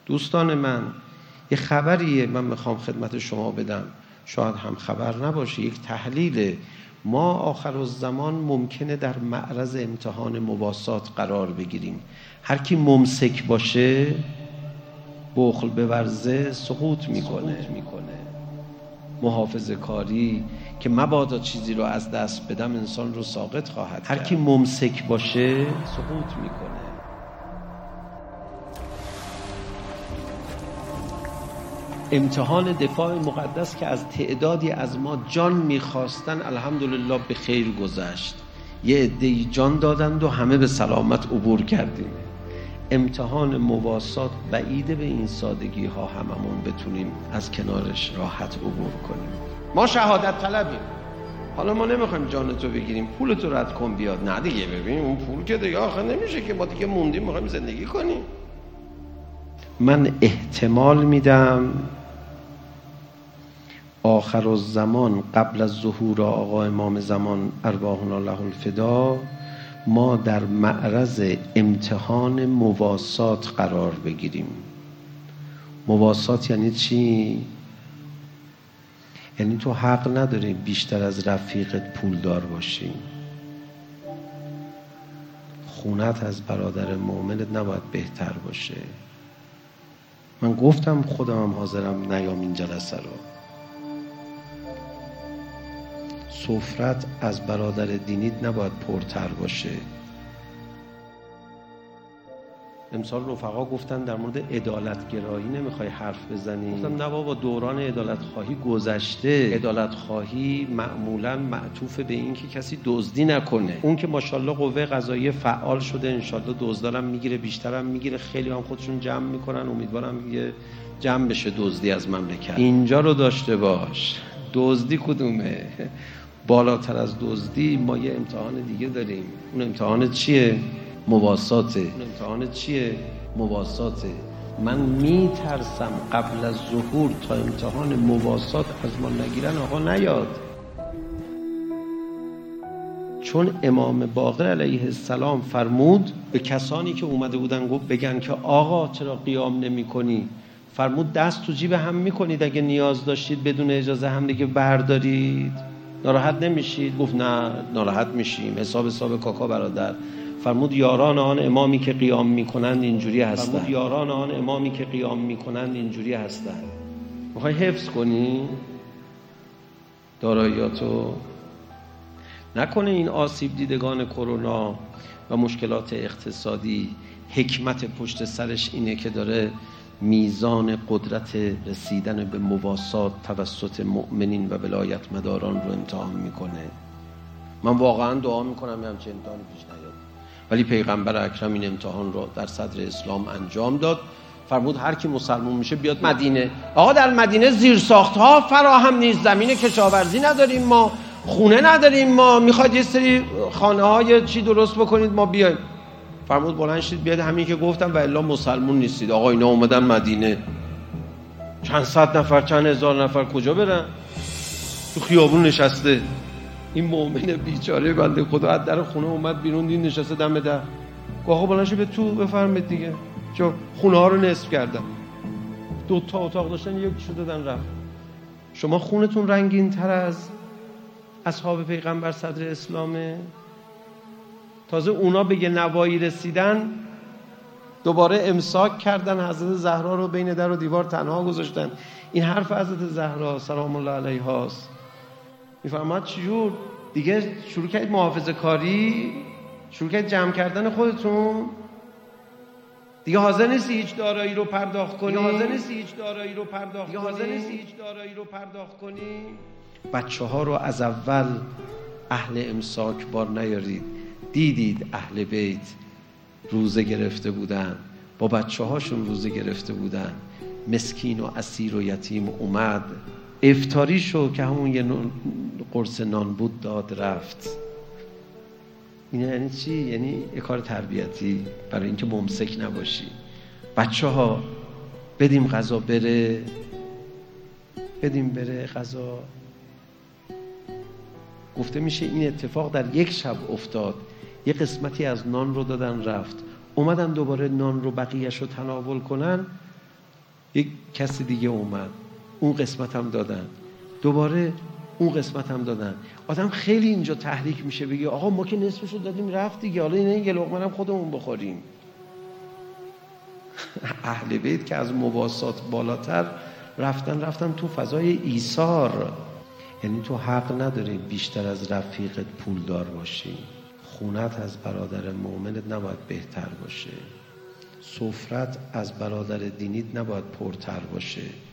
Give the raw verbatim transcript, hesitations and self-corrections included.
دوستان من، یه خبریه من میخوام خدمت شما بدم، شاید هم خبر نباشه، یک تحلیل. ما آخر الزمان ممکنه در معرض امتحان مواسات قرار بگیریم. هر کی ممسک باشه، بخل بورزه، سقوط میکنه. محافظه کاری که مبادا چیزی رو از دست بدم انسان رو ساقط خواهد کرد. هر کی ممسک باشه سقوط میکنه. امتحان دفاع مقدس که از تعدادی از ما جان میخواستن الحمدلله به خیر گذشت. یه عده‌ای جان دادند و همه به سلامت عبور کردیم. امتحان مواسات بعیده به این سادگی ها هممون بتونیم از کنارش راحت عبور کنیم. ما شهادت طلبیم. حالا ما نمیخوایم جان تو بگیریم، پول تو رد کن بیاد. نه دیگه، ببین اون پول که دیگه آخر نمیشه که، ما دیگه موندیم میخوایم زندگی کنیم. من احتمال میدم آخر الزمان قبل از ظهور آقا امام زمان ارواحنا له الفدا ما در معرض امتحان مواسات قرار بگیریم. مواسات یعنی چی؟ یعنی تو حق نداری بیشتر از رفیقت پولدار باشی. خونت از برادر مؤمنت نباید بهتر باشه. من گفتم خودم هم حاضرم نیام این جلسه رو. سفرت از برادر دینیت نباید پرتر باشه. امسال رفقا گفتن در مورد عدالتگرایی نمیخوای حرف بزنی. گفتم نه بابا، دوران عدالت خواهی گذشته. عدالت خواهی معمولا معطوف به این که کسی دزدی نکنه. اون که ماشاءالله قوه قضاییه فعال شده، انشالله دزدارم میگیره، بیشترم میگیره، خیلی هم خودشون جمع میکنن. امیدوارم یه جمع بشه دزدی از مملکت. اینجا رو داشته باش. دزدی کدومه؟ بالاتر از دزدی ما یه امتحان دیگه داریم. اون امتحان چیه؟ مواساته. اون امتحان چیه؟ مواساته. من میترسم قبل از ظهور تا امتحان مواسات از ما نگیرن آقا نیاد. چون امام باقر علیه السلام فرمود به کسانی که اومده بودن گفت بگن که آقا چرا قیام نمی کنی؟ فرمود دست تو جیب هم میکنید اگه نیاز داشتید بدون اجازه هم دیگه بردارید، ناراحت نمیشید؟ گفت نه ناراحت میشیم، حساب حساب کاکا برادر. فرمود یاران آن امامی که قیام میکنند اینجوری هستند. فرمود یاران آن امامی که قیام میکنند اینجوری هستند. میخوای حفظ کنی داراییاتو؟ نکنه این آسیب دیدگان کرونا و مشکلات اقتصادی حکمت پشت سرش اینه که داره میزان قدرت رسیدن به مواسات توسط مؤمنین و ولایت مداران رو امتحان میکنه. من واقعا دعا میکنم همچین امتحانی پیش نیاد. ولی پیغمبر اکرم این امتحان رو در صدر اسلام انجام داد. فرمود هر کی مسلمان میشه بیاد مدینه. آقا در مدینه زیرساخت‌ها فراهم نیست، زمین کشاورزی نداریم، ما خونه نداریم، ما میخواید یه سری خانه‌های چی درست بکنید ما بیایم. فرمود بلند شید بیاد همین که گفتم و الا مسلمون نیستید. آقا اینا اومدن مدینه، چند صد نفر چند هزار نفر کجا برن؟ تو خیابون نشسته. این مؤمن بیچاره بنده خدا از در خونه اومد بیرون، دین نشسته دم در. آقا بلند شید به تو بفرمایید دیگه، چون خونه ها رو نصف کردن، دو تا اتاق داشتن یک شو دادن رفت. شما خونتون رنگین تر از اصحاب پیغمبر صدر اسلامه؟ تازه اونا به یه نوایی رسیدن دوباره امساک کردن، حضرت زهرا رو بین در و دیوار تنها گذاشتن. این حرف حضرت زهرا سلام الله علیها است. میفرماد چجور دیگه شروع کردید محافظه کاری، شروع کردید جمع کردن خودتون، دیگه حاضر نیستی هیچ دارایی رو پرداخت کنی، دیگه حاضر نیستی هیچ دارایی رو پرداخت کنی، حاضر نیستی هیچ دارایی رو پرداخت کنی. بچه ها رو از اول اهل امساک بار نیارید. دیدید اهل بیت روزه گرفته بودن، با بچه هاشون روزه گرفته بودن، مسکین و اسیر و یتیم اومد افطاری شو که همون یه قرص نان بود داد رفت. این یعنی چی؟ یعنی یه کار تربیتی برای اینکه ممسک نباشی. بچه ها بدیم غذا بره، بدیم بره غذا. گفته میشه این اتفاق در یک شب افتاد. یه قسمتی از نان رو دادن رفت، اومدن دوباره نان رو بقیهش رو تناول کنن، یک کسی دیگه اومد، اون قسمت هم دادن، دوباره اون قسمت هم دادن. آدم خیلی اینجا تحریک میشه بگه آقا ما که نصفشو دادیم رفت دیگه، حالا اینه یه لقمه هم خودمون بخوریم. اهل بیت که از مواسات بالاتر رفتن رفتن تو فضای ایثار. یعنی تو حق نداری بیشتر از رفیقت پولدار باشی، خونت از برادر مؤمنت نباید بهتر باشه، سفرت از برادر دینیت نباید پرتر باشه.